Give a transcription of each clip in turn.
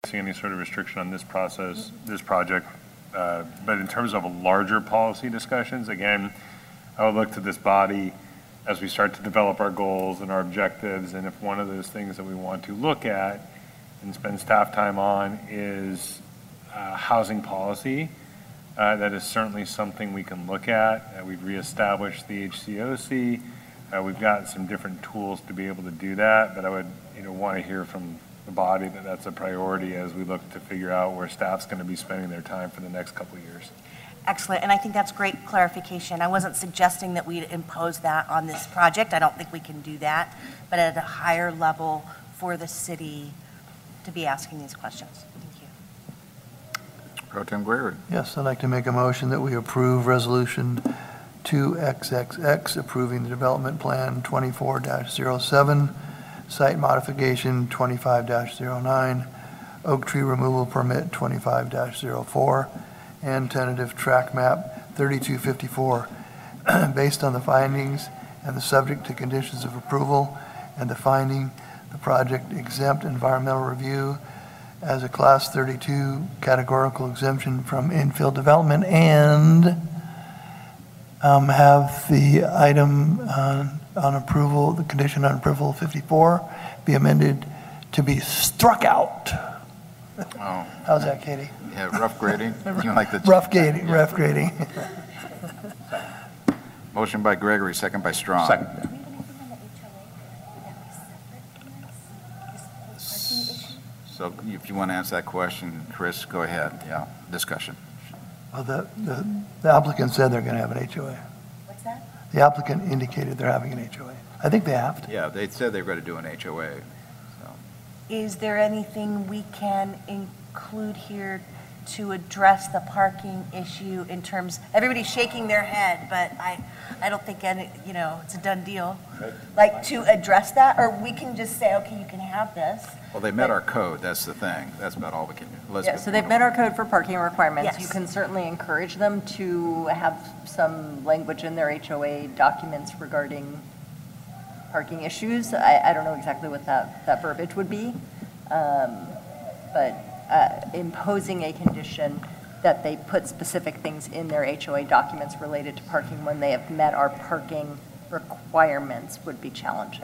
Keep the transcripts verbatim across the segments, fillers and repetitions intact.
see any sort of restriction on this process, this project. Uh, but in terms of larger policy discussions, again, I would look to this body as we start to develop our goals and our objectives. And if one of those things that we want to look at and spend staff time on is uh, housing policy, uh, that is certainly something we can look at. Uh, we've reestablished the H C O C. Uh, we've got some different tools to be able to do that, but I would, you know, want to hear from the body that that's a priority as we look to figure out where staff's going to be spending their time for the next couple of years. Excellent, and I think that's great clarification. I wasn't suggesting that we'd impose that on this project. I don't think we can do that, but at a higher level for the city to be asking these questions. Thank you. Pro Tem Gregory. Yes, I'd like to make a motion that we approve Resolution two X X X, approving the development plan twenty-four dash zero seven, site modification twenty-five dash zero nine, oak tree removal permit twenty-five dash zero four, and tentative track map thirty-two fifty-four, based on the findings and the subject to conditions of approval and the finding the project exempt environmental review as a class thirty-two categorical exemption from infill development, and um, have the item uh, on approval, the condition on approval fifty-four be amended to be struck out. Oh. How's that, Katie? Yeah, rough grading. You like the Rough grading, rough grading. motion by Gregory, second by Strong. Second. So if you want to answer that question, Chris, go ahead. Yeah, discussion. Well, the, the the applicant said they're going to have an H O A. What's that? The applicant indicated they're having an H O A. I think they have to. Yeah, they said they were going to do an H O A. So. Is there anything we can include here to address the parking issue in terms, everybody's shaking their head, but I, I don't think any, you know, it's a done deal. Like to address that, or we can just say, okay, you can have this. Well, they met our code. That's the thing. That's about all we can do. Yeah, Elizabeth, so they've met our code for parking requirements. Yes. You can certainly encourage them to have some language in their H O A documents regarding parking issues. I, I don't know exactly what that, that verbiage would be, um, but uh, imposing a condition that they put specific things in their H O A documents related to parking when they have met our parking requirements would be challenging.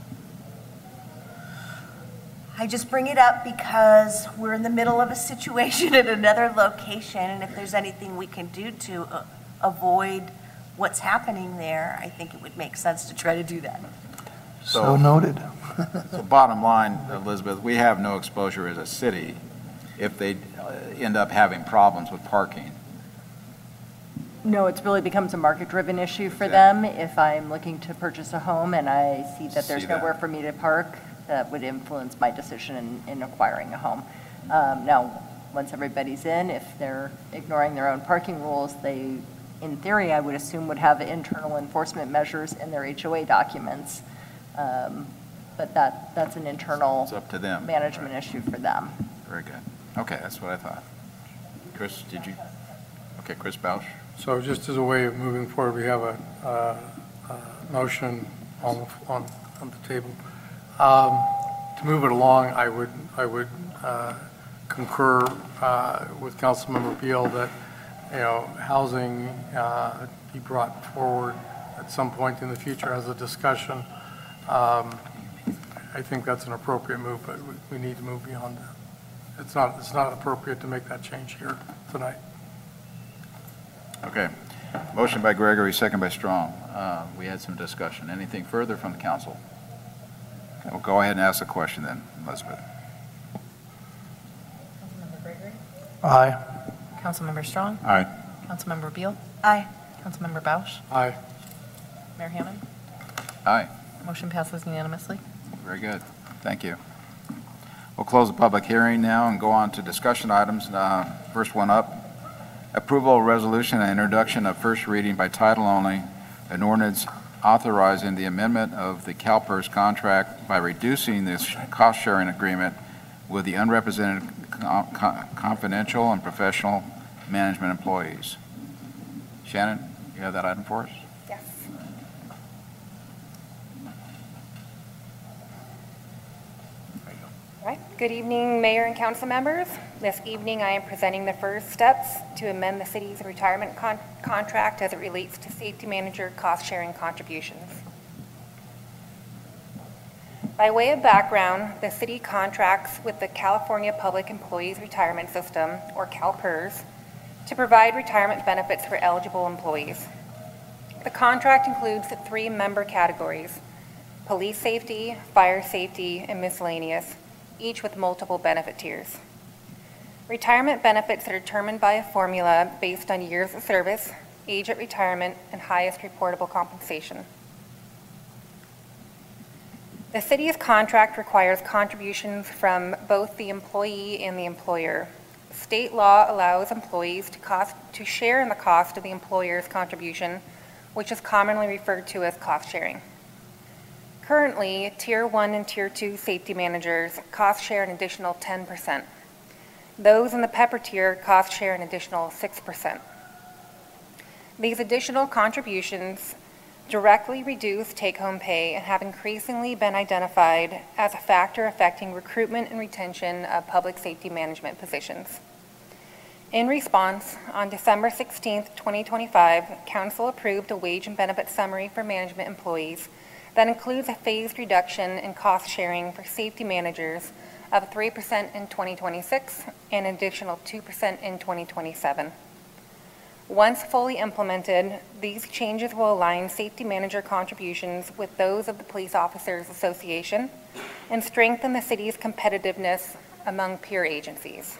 I just bring it up because we're in the middle of a situation at another location, and if there's anything we can do to uh, avoid what's happening there, I think it would make sense to try to do that. So, So- noted. So bottom line, Elizabeth, we have no exposure as a city if they uh, end up having problems with parking. No, it really becomes a market-driven issue for them. If I'm looking to purchase a home and I see that there's See that. nowhere for me to park, that would influence my decision in, in acquiring a home. Um, now, once everybody's in, if they're ignoring their own parking rules, they, in theory, I would assume would have internal enforcement measures in their H O A documents. Um, but that, that's an internal It's up to them. management issue for them. Very good. Okay, that's what I thought. Chris, did you? Okay, Chris Bausch. So just as a way of moving forward, we have a, uh, uh motion on, the- on, on the table. Um, To move it along, I would, I would uh, concur uh, with Councilmember Beal that, you know, housing uh, be brought forward at some point in the future as a discussion. Um, I think that's an appropriate move, but we, we need to move beyond that. It's not, it's not appropriate to make that change here tonight. Okay. Motion by Gregory, second by Strong. Uh, We had some discussion. Anything further from the council? Okay, we'll go ahead and ask the question then, Elizabeth. Councilmember Gregory? Aye. Councilmember Strong? Aye. Councilmember Beal? Aye. Councilmember Bausch? Aye. Mayor Hammond? Aye. Motion passes unanimously. Very good. Thank you. We'll close the public hearing now and go on to discussion items. Uh, First one up, approval of resolution and introduction of first reading by title only, an ordinance authorizing the amendment of the CalPERS contract by reducing this cost-sharing agreement with the unrepresented co- co- confidential and professional management employees. Shannon, you have that item for us? Yes. Right, Good evening, Mayor and council members. This evening, I am presenting the first steps to amend the city's retirement con- contract as it relates to safety manager cost-sharing contributions. By way of background, the city contracts with the California Public Employees Retirement System, or CalPERS, to provide retirement benefits for eligible employees. The contract includes three member categories: police safety, fire safety, and miscellaneous, each with multiple benefit tiers. Retirement benefits are determined by a formula based on years of service, age at retirement, and highest reportable compensation. The city's contract requires contributions from both the employee and the employer. State law allows employees to cost to share in the cost of the employer's contribution, which is commonly referred to as cost sharing. Currently, Tier one and Tier two safety managers cost share an additional ten percent. Those in the Pepper tier cost share an additional six percent. These additional contributions directly reduce take-home pay and have increasingly been identified as a factor affecting recruitment and retention of public safety management positions. In response, on December sixteenth, twenty twenty-five, Council approved a wage and benefit summary for management employees that includes a phased reduction in cost sharing for safety managers of three percent in twenty twenty-six and an additional two percent in twenty twenty-seven. Once fully implemented, these changes will align safety manager contributions with those of the Police Officers Association and strengthen the city's competitiveness among peer agencies.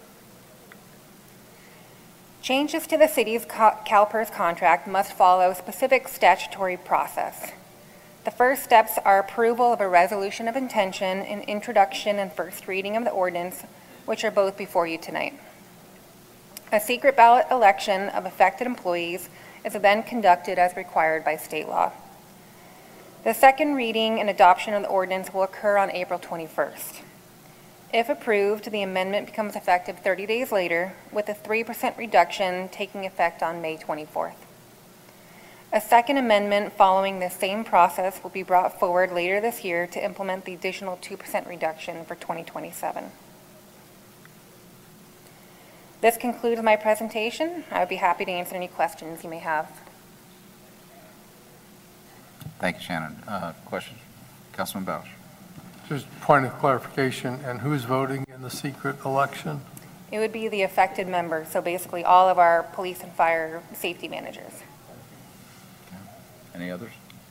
Changes to the city's CalPERS contract must follow a specific statutory process. The first steps are approval of a resolution of intention and introduction and first reading of the ordinance, which are both before you tonight. A secret ballot election of affected employees is then conducted as required by state law. The second reading and adoption of the ordinance will occur on April twenty-first. If approved, the amendment becomes effective thirty days later, with a three percent reduction taking effect on May twenty-fourth. A second amendment following the same process will be brought forward later this year to implement the additional two percent reduction for twenty twenty-seven. This concludes my presentation. I would be happy to answer any questions you may have. Thank you, Shannon. Uh, Questions? Councilman Bausch. Just point of clarification, and who's voting in the secret election? It would be the affected members, so basically all of our police and fire safety managers. Any others?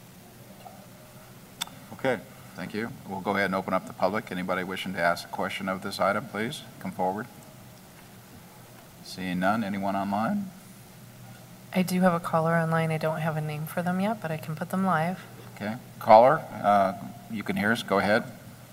Okay, thank you. We'll go ahead and open up the public. Anybody wishing to ask a question of this item, please come forward. Seeing none, anyone online? I do have a caller online. I don't have a name for them yet, but I can put them live. Okay, caller, uh, you can hear us, go ahead.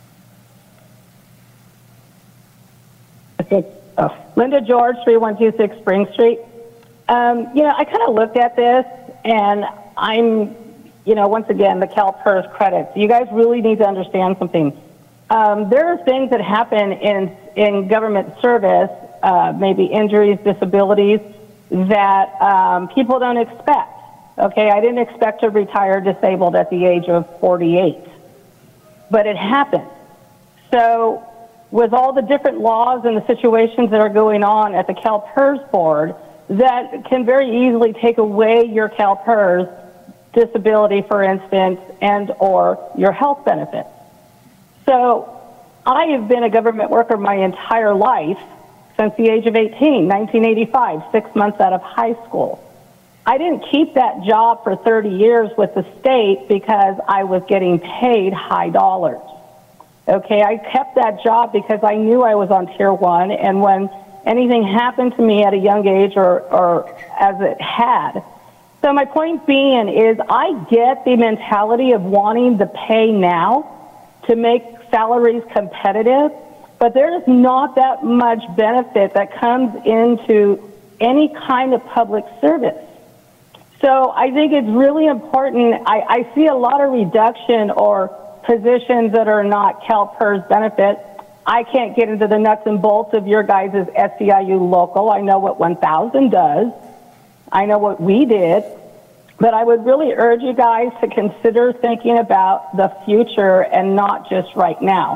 Oh, Linda George, three one two six Spring Street. Um, you know, I kind of looked at this, and I'm, you know, once again, the CalPERS credits. You guys really need to understand something. Um, there are things that happen in, in government service, uh, maybe injuries, disabilities, that um, people don't expect. Okay, I didn't expect to retire disabled at the age of forty-eight, but it happened. So with all the different laws and the situations that are going on at the CalPERS board, that can very easily take away your CalPERS disability, for instance, and or your health benefits. So I have been a government worker my entire life since the age of eighteen, nineteen eighty-five, six months out of high school. I didn't keep that job for thirty years with the state because I was getting paid high dollars. Okay, I kept that job because I knew I was on tier one, and when anything happened to me at a young age, or, or as it had. So my point being is I get the mentality of wanting the pay now to make salaries competitive, but there's not that much benefit that comes into any kind of public service. So I think it's really important. I, I see a lot of reduction or positions that are not CalPERS benefit. I can't get into the nuts and bolts of your guys' S C I U local. I know what one thousand does. I know what we did. But I would really urge you guys to consider thinking about the future and not just right now.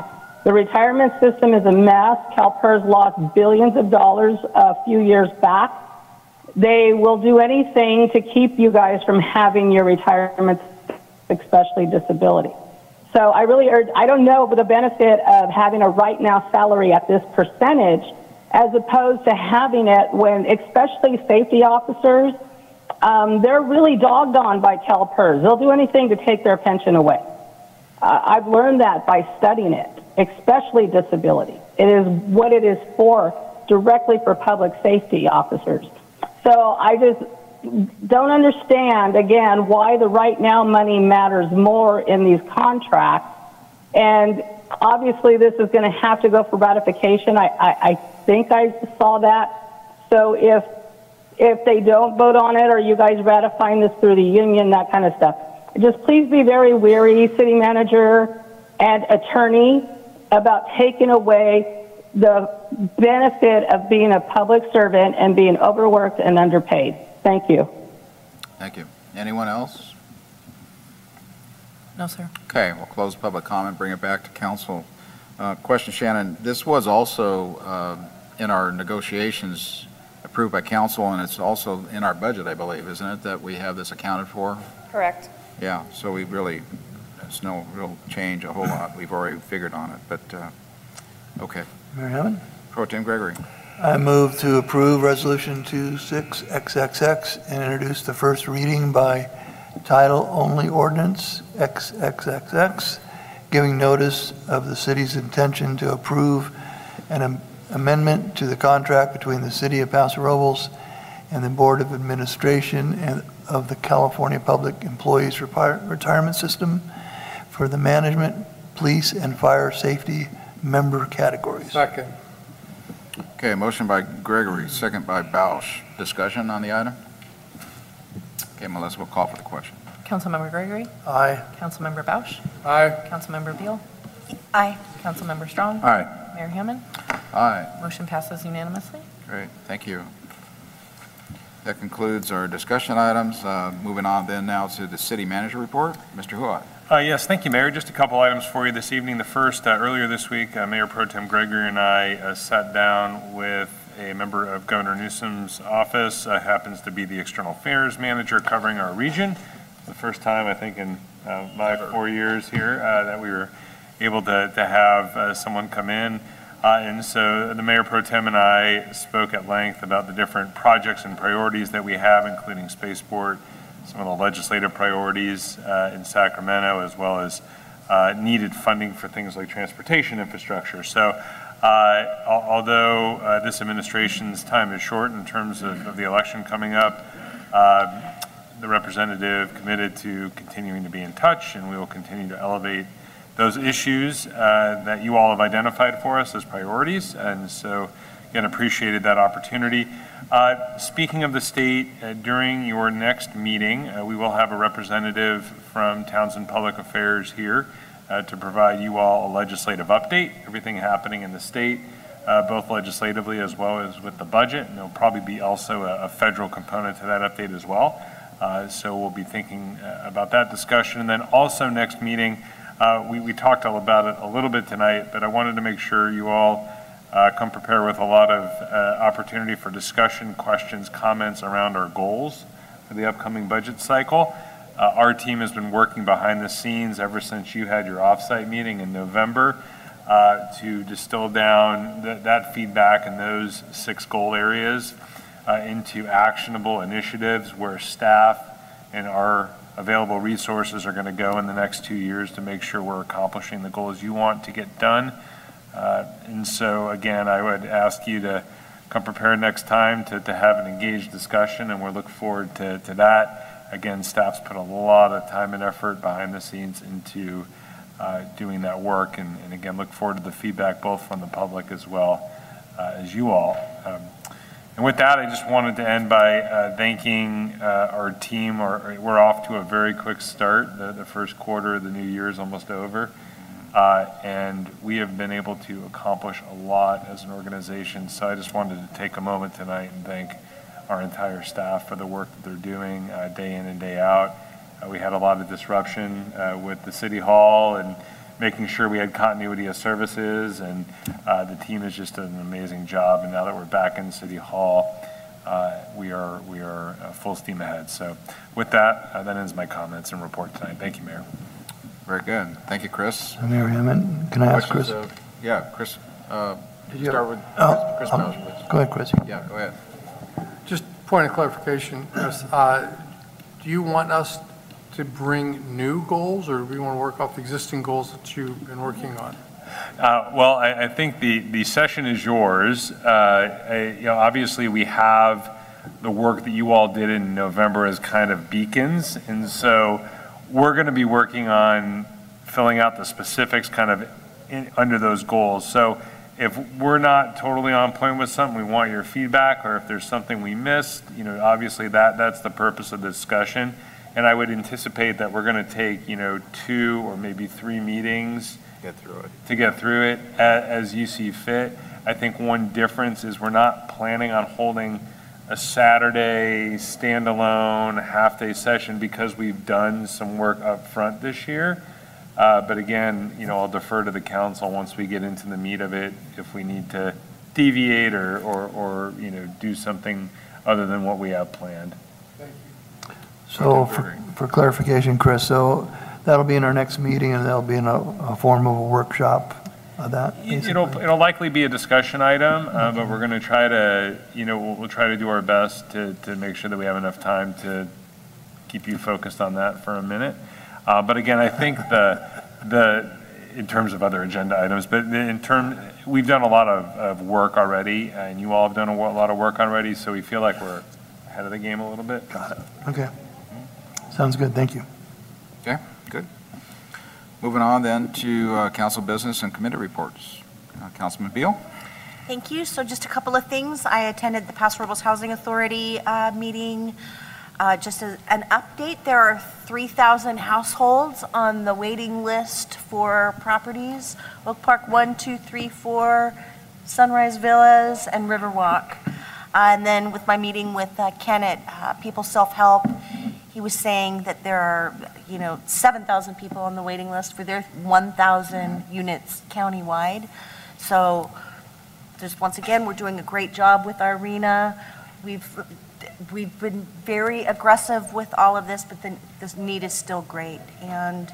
The retirement system is a mess. CalPERS lost billions of dollars a few years back. They will do anything to keep you guys from having your retirement, especially disability. So I really urge, I don't know the benefit of having a right now salary at this percentage as opposed to having it when, especially safety officers, um, they're really dogged on by CalPERS. They'll do anything to take their pension away. Uh, I've learned that by studying it, especially disability. It is what it is for, directly for public safety officers. So I just don't understand, again, why the right now money matters more in these contracts. And obviously this is going to have to go for ratification. I, I, I think I saw that. So if, if they don't vote on it, are you guys ratifying this through the union, that kind of stuff? Just please be very wary, city manager and attorney, about taking away the benefit of being a public servant and being overworked and underpaid. Thank you. Thank you. Anyone else? No, sir. Okay, we'll close public comment, bring it back to council. Uh, question, Shannon, this was also uh, in our negotiations approved by council, and it's also in our budget, I believe, isn't it, that we have this accounted for? Correct. Yeah, so we really, there's no real change, a whole lot. We've already figured on it, but, uh, okay. Mayor Hammond? Pro Tem Gregory. I move to approve Resolution twenty-six X X X and introduce the first reading by title only ordinance X X X X, giving notice of the city's intention to approve an am- amendment to the contract between the City of Paso Robles and the Board of Administration and of the California Public Employees Retire- Retirement System for the management, police, and fire safety member categories. Second. Okay, motion by Gregory, second by Bausch. Discussion on the item? Okay, Melissa, we'll call for the question. Councilmember Gregory? Aye. Councilmember Bausch? Aye. Councilmember Beal? Aye. Councilmember Strong? Aye. Mayor Hammond? Aye. Motion passes unanimously. Great, thank you. That concludes our discussion items. Uh, Moving on then now to the city manager report. Mister Huat. Uh, yes, thank you, Mayor. Just a couple items for you this evening. The first, uh, earlier this week, uh, Mayor Pro Tem Gregory and I uh, sat down with a member of Governor Newsom's office, uh, happens to be the external affairs manager covering our region. The first time, I think, in uh, my four years here uh, that we were able to, to have uh, someone come in. Uh, and so the Mayor Pro Tem and I spoke at length about the different projects and priorities that we have, including spaceport, some of the legislative priorities uh, in Sacramento, as well as uh, needed funding for things like transportation infrastructure. So uh, al- although uh, this administration's time is short in terms of, of the election coming up, uh, the representative committed to continuing to be in touch, and we will continue to elevate those issues uh, that you all have identified for us as priorities. And so again, appreciated that opportunity. Uh, speaking of the state, uh, during your next meeting, uh, we will have a representative from Townsend Public Affairs here uh, to provide you all a legislative update, everything happening in the state, uh, both legislatively as well as with the budget. And there'll probably be also a, a federal component to that update as well. Uh, so we'll be thinking uh, about that discussion. And then also next meeting, uh, we, we talked all about it a little bit tonight, but I wanted to make sure you all Uh, come prepared with a lot of uh, opportunity for discussion, questions, comments around our goals for the upcoming budget cycle. Uh, our team has been working behind the scenes ever since you had your offsite meeting in November uh, to distill down th- that feedback and those six goal areas uh, into actionable initiatives where staff and our available resources are going to go in the next two years to make sure we're accomplishing the goals you want to get done. Uh, and so, again, I would ask you to come prepared next time to, to have an engaged discussion, and we'll look forward to, to that. Again, staff's put a lot of time and effort behind the scenes into uh, doing that work, and, and again, look forward to the feedback both from the public as well uh, as you all. Um, and with that, I just wanted to end by uh, thanking uh, our team. Our, we're off to a very quick start. The, the first quarter of the new year is almost over. Uh, and we have been able to accomplish a lot as an organization. So I just wanted to take a moment tonight and thank our entire staff for the work that they're doing uh, day in and day out. Uh, we had a lot of disruption uh, with the City Hall and making sure we had continuity of services, and uh, the team has just done an amazing job. And now that we're back in City Hall, uh, we are we are uh, full steam ahead. So with that, uh, that ends my comments and report tonight. Thank you, Mayor. Very good. Thank you, Chris. Mayor Hammond, can I ask Chris? Questions of- Yeah, Chris, uh, Did you start have- with Oh, Chris um, Bowers, please. Go ahead, Chris. Yeah, go ahead. Just point of clarification, Chris, uh, do you want us to bring new goals, or do we want to work off the existing goals that you've been working on? Uh, Well, I, I think the, the session is yours. Uh, I- You know, obviously, we have the work that you all did in November as kind of beacons, and so we're going to be working on filling out the specifics kind of in, under those goals. So if we're not totally on point with something, we want your feedback, or if there's something we missed, you know, obviously that, that's the purpose of the discussion. And I would anticipate that we're going to take, you know, two or maybe three meetings Get through it. to get through it a- as you see fit. I think one difference is we're not planning on holding a Saturday standalone half-day session because we've done some work up front this year. Uh, But again, you know, I'll defer to the council once we get into the meat of it, if we need to deviate or, or, or, you know, do something other than what we have planned. So Okay, for very- for clarification, Chris, so that'll be in our next meeting, and that'll be in a a form of a workshop of that, It'll, basically? it'll likely be a discussion item, uh, but we're going to try to, you know, we'll, we'll try to do our best to, to make sure that we have enough time to keep you focused on that for a minute. Uh, But again, I think the, the, in terms of other agenda items, but in term, we've done a lot of, of work already, and you all have done a wa- lot of work already, so we feel like we're ahead of the game a little bit. Got it. Okay. Sounds good, thank you. Okay, good. Moving on then to uh, council business and committee reports. Uh, Councilman Beal? Thank you. So just a couple of things. I attended the Paso Robles Housing Authority uh, meeting. Uh, Just as an update, there are three thousand households on the waiting list for properties. Oak Park one, two, three, four, Sunrise Villas, and Riverwalk. Uh, And then with my meeting with uh, Ken at uh, People Self-Help, he was saying that there are, you know, seven thousand people on the waiting list for their one thousand units countywide. So just once again, we're doing a great job with our arena. We've, we've been very aggressive with all of this, but the, this need is still great. And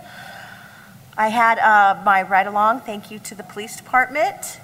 I had uh, my ride-along, thank you to the police department.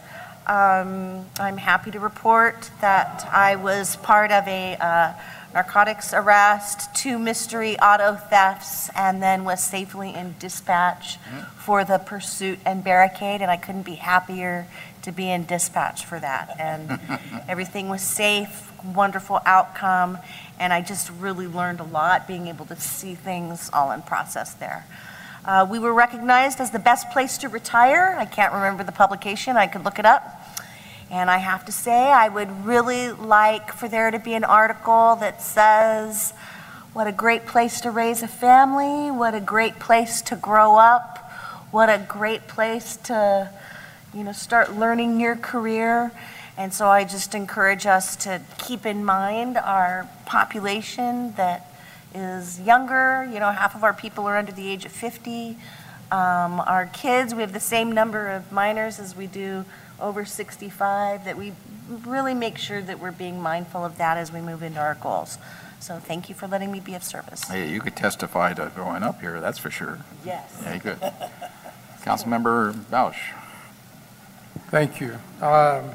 Um, I'm happy to report that I was part of a uh, narcotics arrest, two mystery auto thefts, and then was safely in dispatch for the pursuit and barricade, and I couldn't be happier to be in dispatch for that. And everything was safe, wonderful outcome, and I just really learned a lot being able to see things all in process there. Uh, we were recognized as the best place to retire. I can't remember the publication, I could look it up. And I have to say, I would really like for there to be an article that says, what a great place to raise a family, what a great place to grow up, what a great place to, you know, start learning your career. And so I just encourage us to keep in mind our population that is younger. You know, half of our people are under the age of fifty. Um, our kids, we have the same number of minors as we do over sixty-five, that we really make sure that we're being mindful of that as we move into our goals. So thank you for letting me be of service. Hey, you could testify to growing up here, that's for sure. Yes. Yeah, you could. Councilmember Bausch. Thank you. Um,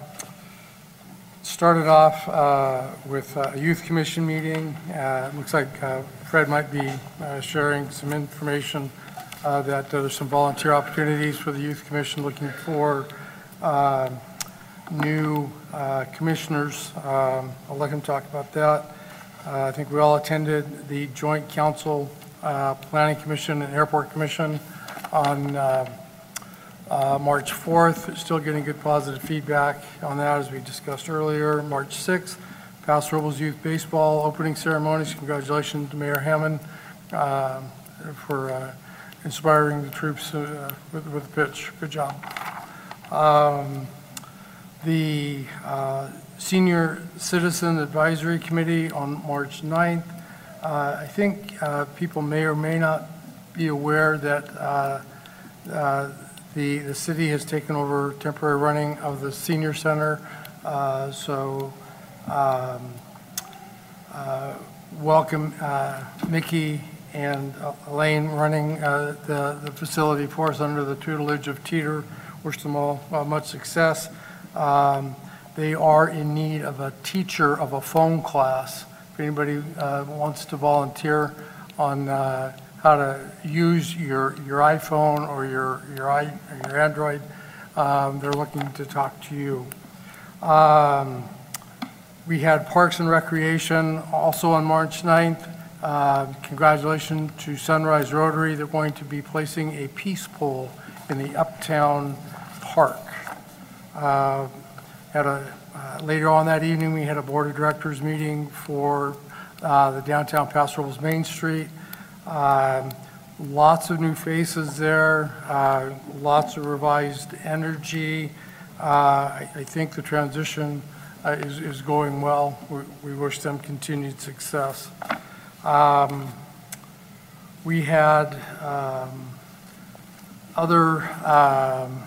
Started off uh, with a youth commission meeting. Uh, it Looks like uh, Fred might be uh, sharing some information uh, that there's some volunteer opportunities for the youth commission, looking for uh, new uh, commissioners. Um, I'll let him talk about that. Uh, I think we all attended the Joint Council uh, Planning Commission and Airport Commission on uh, Uh, March fourth, still getting good positive feedback on that, as we discussed earlier. March sixth, Paso Robles Youth Baseball opening ceremonies. Congratulations to Mayor Hammond uh, for uh, inspiring the troops uh, with, with the pitch. Good job. Um, the uh, Senior Citizen Advisory Committee on March ninth. Uh, I think uh, people may or may not be aware that uh, uh, the, the city has taken over temporary running of the senior center. Uh, So um, uh, welcome uh, Mickey and Elaine running uh, the, the facility for us under the tutelage of Teeter. Wish them all uh, much success. Um, They are in need of a teacher of a phone class. If anybody uh, wants to volunteer on uh, how to use your, your iPhone or your, your, i or your Android, um, they're looking to talk to you. Um, We had Parks and Recreation also on March ninth. Uh, Congratulations to Sunrise Rotary. They're going to be placing a peace pole in the Uptown Park. Uh, Had a, uh, later on that evening, we had a Board of Directors meeting for uh, the downtown Paso Robles Main Street. Um, Lots of new faces there, uh, lots of revised energy. Uh, I I think the transition uh, is is going well. We- We wish them continued success. Um, We had um, other, um,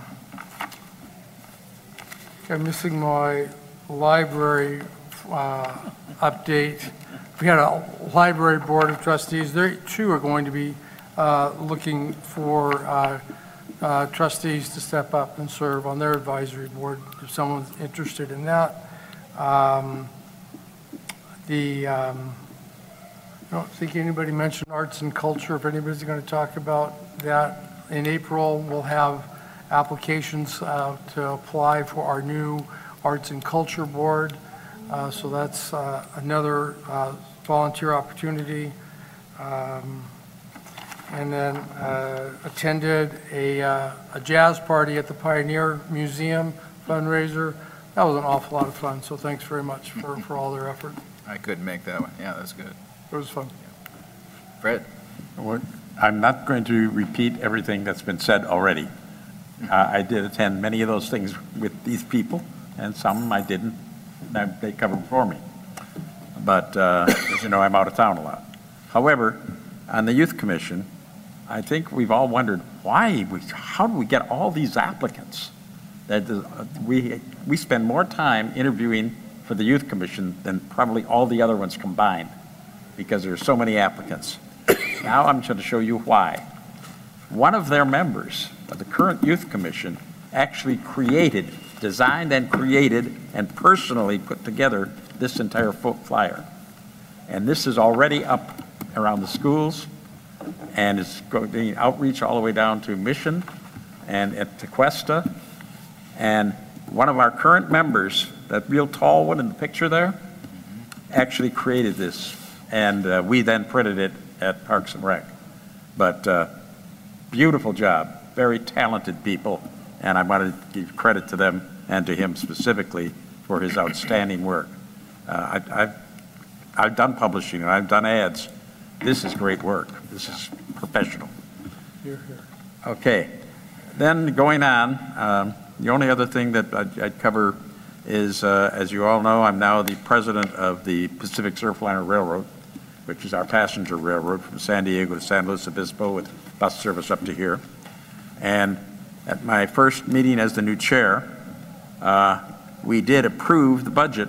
I'm missing my library uh, update. We had a library board of trustees. They too are going to be uh, looking for uh, uh, trustees to step up and serve on their advisory board, if someone's interested in that. Um, The, um, I don't think anybody mentioned arts and culture. If anybody's going to talk about that, in April, we'll have applications uh, to apply for our new Arts and Culture Board. Uh, So that's uh, another uh, volunteer opportunity. Um, And then uh, attended a uh, a jazz party at the Pioneer Museum fundraiser. That was an awful lot of fun, so thanks very much for, for all their effort. I couldn't make that one. Yeah, that's good. It was fun. Fred? What- I'm not going to repeat everything that's been said already. Uh, I did attend many of those things with these people, and some I didn't. That They covered for me. But, uh, as you know, I'm out of town a lot. However, on the Youth Commission, I think we've all wondered, why, we, how do we get all these applicants? That the- we, we spend more time interviewing for the Youth Commission than probably all the other ones combined, because there are so many applicants. Now I'm going to show you why. One of their members of the current Youth Commission actually created, designed and created, and personally put together this entire fo- flyer. And this is already up around the schools, and it's going outreach all the way down to Mission and at Tequesta. And one of our current members, that real tall one in the picture there, actually created this. And uh, we then printed it at Parks and Rec. But uh, beautiful job, very talented people, and I wanted to give credit to them and to him specifically for his outstanding work. Uh, I, I've, I've done publishing and I've done ads. This is great work. This is professional. Here, here. Okay, then going on, um, the only other thing that I'd, I'd cover is, uh, as you all know, I'm now the president of the Pacific Surfliner Railroad, which is our passenger railroad from San Diego to San Luis Obispo with bus service up to here. And at my first meeting as the new chair, uh, we did approve the budget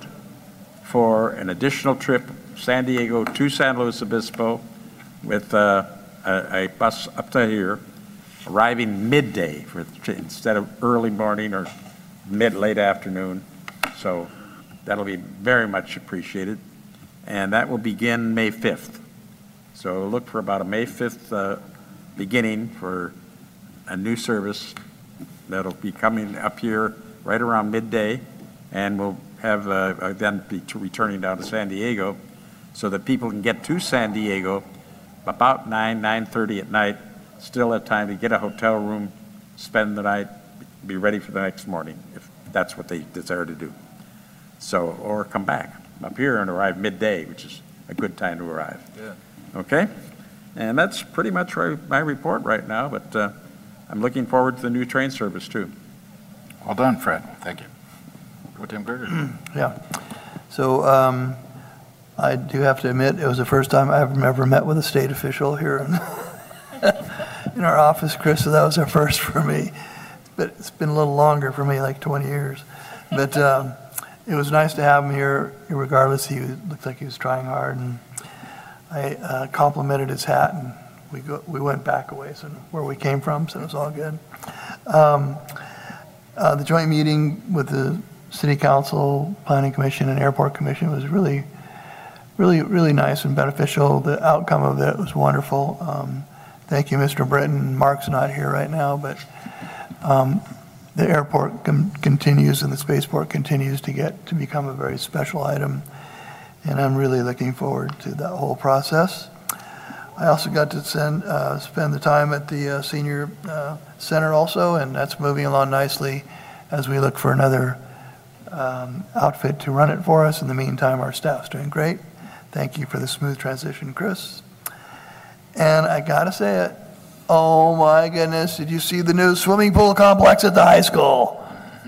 for an additional trip San Diego to San Luis Obispo with uh, a, a bus up to here, arriving midday for, instead of early morning or mid-late afternoon. So that'll be very much appreciated. And that will begin May fifth. So look for about a May fifth uh, beginning for a new service that'll be coming up here right around midday, and we'll have uh, then be returning down to San Diego so that people can get to San Diego about nine, nine thirty at night, still have time to get a hotel room, spend the night, be ready for the next morning, if that's what they desire to do. So, or come back up here and arrive midday, which is a good time to arrive. Yeah. Okay? And that's pretty much ri- my report right now, but uh, I'm looking forward to the new train service too. Well done, Fred. Thank you. Go Tim Greger. Yeah. So um, I do have to admit, it was the first time I've ever met with a state official here in, in our office, Chris, so that was a first for me. but it's been a little longer for me, like twenty years. But um, it was nice to have him here regardless. He was- looked like he was trying hard, and I uh, complimented his hat, and we go, we went back a ways and where we came from, so it was all good. Um, uh, The joint meeting with the City Council, Planning Commission, and Airport Commission was really, really, really nice and beneficial. The outcome of it was wonderful. Um, Thank you, Mister Britton. Mark's not here right now, but um, the airport con- continues and the spaceport continues to get to become a very special item, and I'm really looking forward to that whole process. I also got to send, uh, spend the time at the uh, senior uh, center also, and that's moving along nicely as we look for another um, outfit to run it for us. In the meantime, our staff's doing great. Thank you for the smooth transition, Chris. And I gotta say it, oh my goodness, did you see the new swimming pool complex at the high school?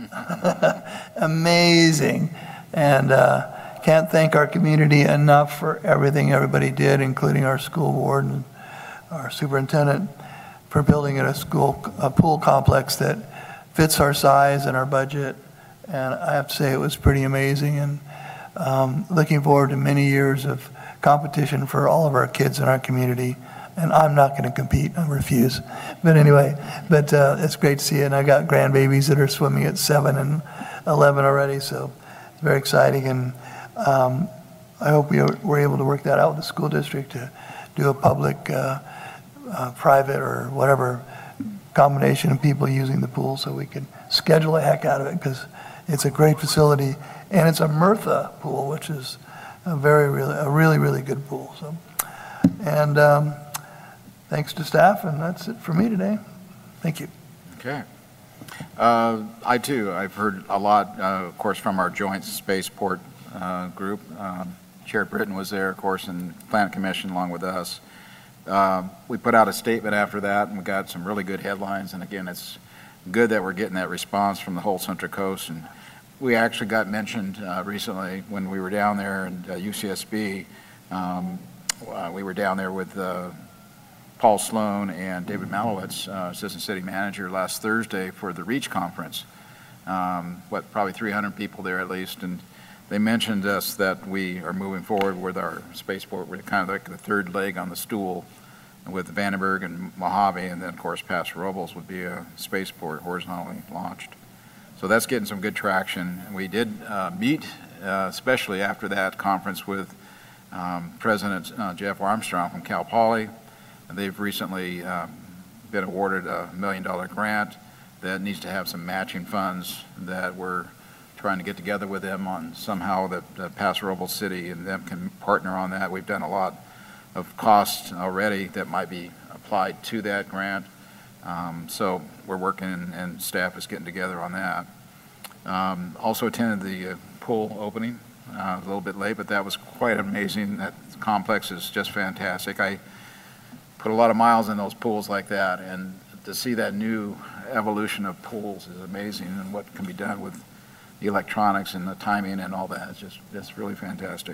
Amazing. And uh, can't thank our community enough for everything everybody did, including our school board and our superintendent, for building a school, a pool complex that fits our size and our budget. And I have to say, it was pretty amazing, and um, looking forward to many years of competition for all of our kids in our community. And I'm not going to compete, I refuse. But anyway, but uh, it's great to see it. And I got grandbabies that are swimming at seven and eleven already, so it's very exciting. And um, I hope we were able to work that out with the school district to do a public, uh, uh, private, or whatever combination of people using the pool, so we can schedule a heck out of it, because it's a great facility, and it's a Murtha pool, which is a very, really, a really, really good pool. So, and um, thanks to staff, and that's it for me today. Thank you. Okay. Uh, I too, I've heard a lot, uh, of course, from our joint spaceport uh, group. Um, Chair Britton was there, of course, and Plan Commission along with us. Uh, we put out a statement after that, and we got some really good headlines. And again, it's good that we're getting that response from the whole Central Coast. And we actually got mentioned uh, recently when we were down there in uh, U C S B. Um, uh, we were down there with uh, Paul Sloan and David Malowitz, uh, Assistant City Manager, last Thursday for the REACH conference. Um, what, probably three hundred people there at least, and they mentioned us that we are moving forward with our spaceport. We're kind of like the third leg on the stool with Vandenberg and Mojave, and then of course Paso Robles would be a spaceport horizontally launched. So that's getting some good traction. We did uh, meet, uh, especially after that conference, with um, President uh, Jeff Armstrong from Cal Poly. They've recently um, been awarded a million dollar grant that needs to have some matching funds that we're trying to get together with them on somehow, that uh, Paso Robles City and them can partner on that. We've done a lot of costs already that might be applied to that grant. Um, so we're working, and, and staff is getting together on that. Um, also attended the uh, pool opening, uh, a little bit late, but that was quite amazing. That complex is just fantastic. I put a lot of miles in those pools like that, and to see that new evolution of pools is amazing, and what can be done with the electronics and the timing and all that. It's just, it's really fantastic.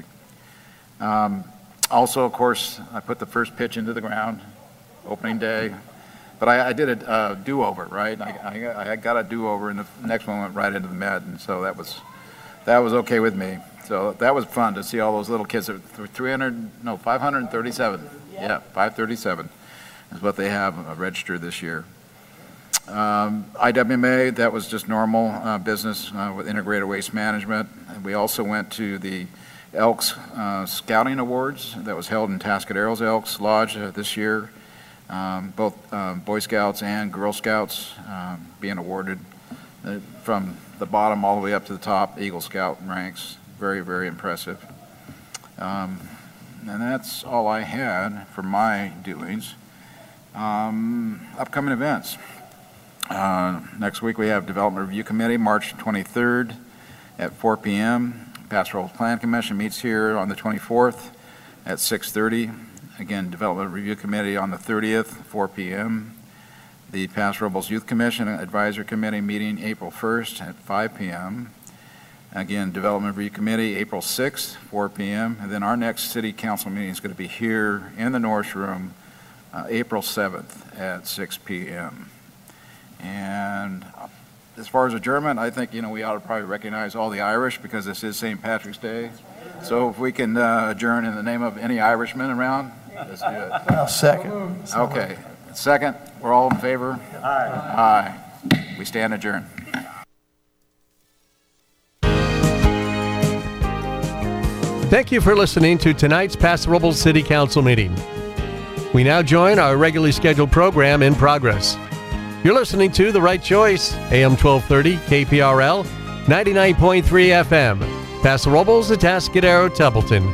Um, also, of course, I put the first pitch into the ground, opening day, but I, I did a uh, do-over, right? I, I, I got a do-over, and the next one went right into the med, and so that was, that was okay with me. So that was fun to see all those little kids. three hundred, no, five hundred thirty-seven. Yeah, five thirty-seven is what they have uh, registered this year. Um, I W M A, that was just normal uh, business uh, with integrated waste management. And we also went to the Elks uh, Scouting Awards that was held in Tascaderos Elks Lodge uh, this year. Um, both uh, Boy Scouts and Girl Scouts um, being awarded uh, from the bottom all the way up to the top, Eagle Scout ranks. Very, very impressive. Um, and that's all I had for my doings. Um, upcoming events. Uh, next week we have Development Review Committee, March twenty-third at four p m Paso Robles Plan Commission meets here on the twenty-fourth at six thirty. Again, Development Review Committee on the thirtieth, four p m The Paso Robles Youth Commission Advisory Committee meeting April first at five p m Again, Development Review Committee April sixth, four p m And then our next City Council meeting is going to be here in the North Room, uh, April seventh at six p m And as far as adjournment, I think, you know, we ought to probably recognize all the Irish because this is Saint Patrick's Day. So if we can uh, adjourn in the name of any Irishmen around, let's do it. I'll second. Okay. Second, we're all in favor? Aye. Aye. We stand adjourned. Thank you for listening to tonight's Paso Robles City Council meeting. We now join our regularly scheduled program in progress. You're listening to The Right Choice, A M twelve thirty, K P R L, ninety-nine point three F M, Paso Robles, Atascadero, Templeton.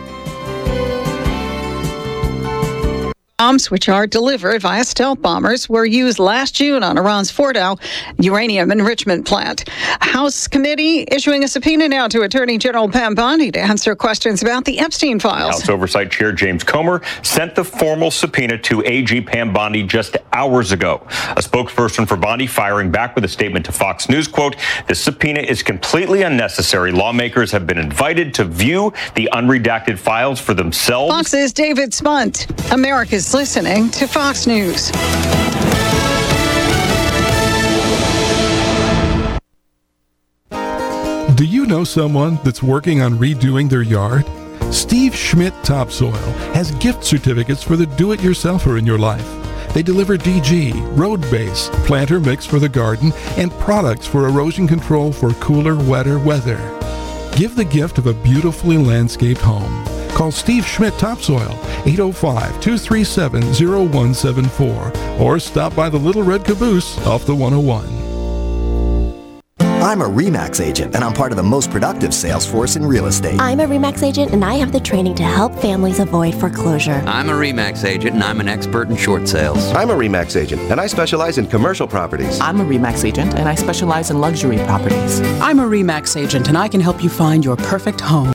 Bombs, which are delivered via stealth bombers, were used last June on Iran's Fordow uranium enrichment plant. House committee issuing a subpoena now to Attorney General Pam Bondi to answer questions about the Epstein files. House Oversight Chair James Comer sent the formal subpoena to A G Pam Bondi just hours ago. A spokesperson for Bondi firing back with a statement to Fox News, quote, "This subpoena is completely unnecessary. Lawmakers have been invited to view the unredacted files for themselves." Fox's David Spunt, America's listening to Fox News. Do you know someone that's working on redoing their yard? Steve Schmidt Topsoil has gift certificates for the do-it-yourselfer in your life. They deliver D G, road base, planter mix for the garden, and products for erosion control for cooler, wetter weather. Give the gift of a beautifully landscaped home. Call Steve Schmidt Topsoil, eight oh five, two three seven, oh one seven four, or stop by the Little Red Caboose off the one oh one. I'm a RE/MAX agent, and I'm part of the most productive sales force in real estate. I'm a RE/MAX agent, and I have the training to help families avoid foreclosure. I'm a RE/MAX agent, and I'm an expert in short sales. I'm a RE/MAX agent, and I specialize in commercial properties. I'm a RE/MAX agent, and I specialize in luxury properties. I'm a RE/MAX agent, and I can help you find your perfect home.